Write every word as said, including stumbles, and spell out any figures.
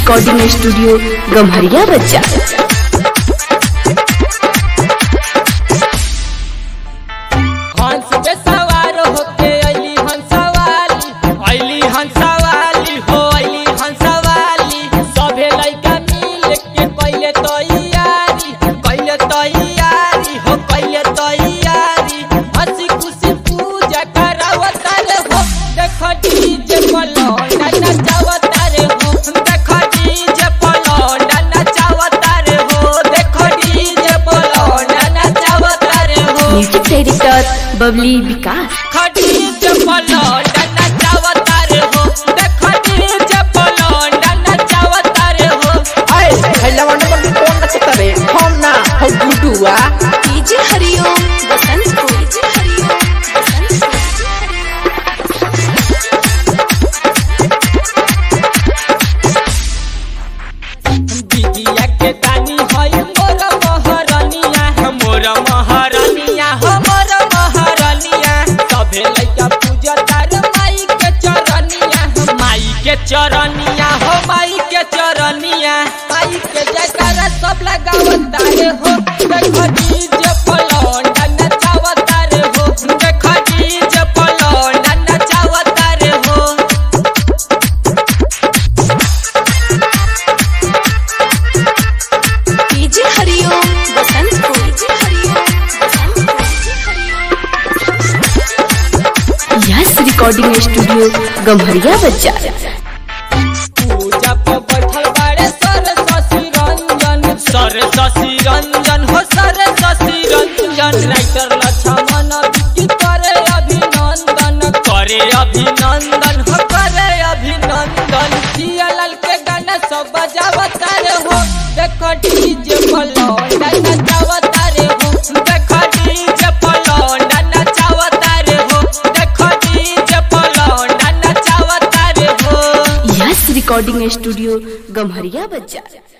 Recording studio Gamharia बच्चा। हंस पे सवार होके अइली हंसवाली, अइली हंसवाली हो अइली हंसवाली। सभे लइका मिल के कइले तैयारी, कइले तैयारी हो कइले तैयारी। हंसी खुशी पूजा करावत रे हो, देख डीजे पलौंडा नचावत रे हो, देख डीजे पलौंडा नचावत रे हो, देख डीजे पलौंडा नचावत रे हो। Music director Babli Vikas. DJ पलौंडा नचावत रे हो, देख डीजे पलौंडा नचावत रे हो। अरे हैला वाला बंदी कौन नचता रे? हम ना हो गुडुआ। डीजे हरिओम बसंत को, डीजे हरिओम बसंत को। दीदिया के दानी है मोर महारानिया, मोर महारानिया हो मोर महारानिया। सभे लइका पूजा तार माई के चरनिया, माई के चरनिया हो माई के चरनिया। माई के जयकारा सब लगावत रे हो, देख डीजे पलौंडा नचावत रे हो, देख डीजे पलौंडा नचावत रे हो। डीजे हरिओम बसंत को, डीजे हरिओम बसंत को। यस रिकॉर्डिंग स्टूडियो गम्हरिया बच्चा। पूजा पर बैठल बाड़े सर शशि रंजन, सर शशि रंजन हो सर शशि रंजन। राइटर लक्ष्मण विकी करे अभिनंदन, करे अभिनंदन हो करे अभिनंदन। जियालाल के गाना सब बजावत रे हो, देख डीजे पलौंडा नचावत रे हो, देख डीजे पलौंडा नचावत रे हो, देख डीजे पलौंडा नचावत रे हो। यस रिकॉर्डिंग स्टूडियो गम्हरिया बच्चा।